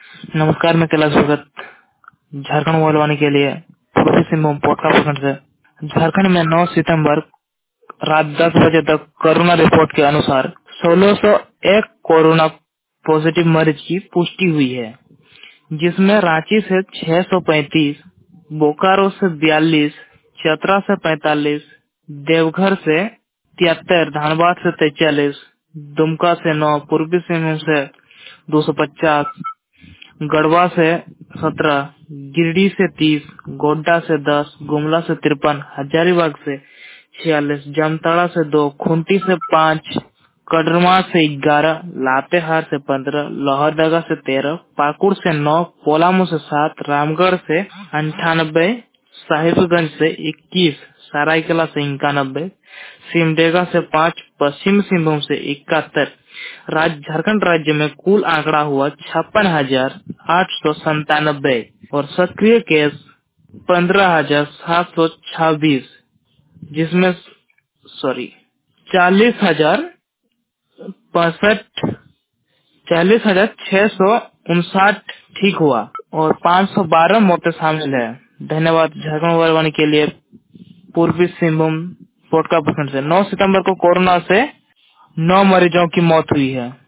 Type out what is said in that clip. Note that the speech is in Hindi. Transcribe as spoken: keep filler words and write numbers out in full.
नमस्कार, मैं कैलाश भगत झारखंड मोबाइल के लिए पूर्वी सिंहभूम पोटका प्रखंड से। झारखंड में नौ सितंबर रात दस बजे तक कोरोना रिपोर्ट के अनुसार सोलह सौ एक कोरोना पॉजिटिव मरीज की पुष्टि हुई है, जिसमें रांची से छह सौ पैंतीस, बोकारो से बयालीस, चतरा से पैंतालीस, देवघर से तिहत्तर, धनबाद से तैंतालीस, दुमका से नौ, पूर्वी सिंहभूम से दो सौ पचास, गढ़वा से सत्रह, गिरिडीह से तीस, गोड्डा से दस, गुमला से तिरपन, हजारीबाग से छियालीस, जामताड़ा से दो, खूंटी से पाँच, कड़रमा से ग्यारह, लातेहार से पंद्रह, लोहरदगा से तेरह, पाकुड़ से नौ, कोलामू से सात, रामगढ़ से अंठानबे, साहिबगंज से इक्कीस, सरायकला से इक्यानबे, सिमडेगा से पाँच, पश्चिम सिंहभूम से इकहत्तर। राज्य झारखंड राज्य में कुल आंकड़ा हुआ छप्पन हजार आठ सौ संतानबे और सक्रिय केस पंद्रह हजार सात सौ छब्बीस, जिसमें सॉरी चालीस हजार पैंसठ चालीस हजार छह सौ उनसाठ ठीक हुआ और पाँच सौ बारह मौतें शामिल है। धन्यवाद। झारखंड मोबाइल वाणी के लिए पूर्वी सिंहभूम पोटका प्रखंड से नौ सितंबर को कोरोना से नौ मरीजों की मौत हुई है।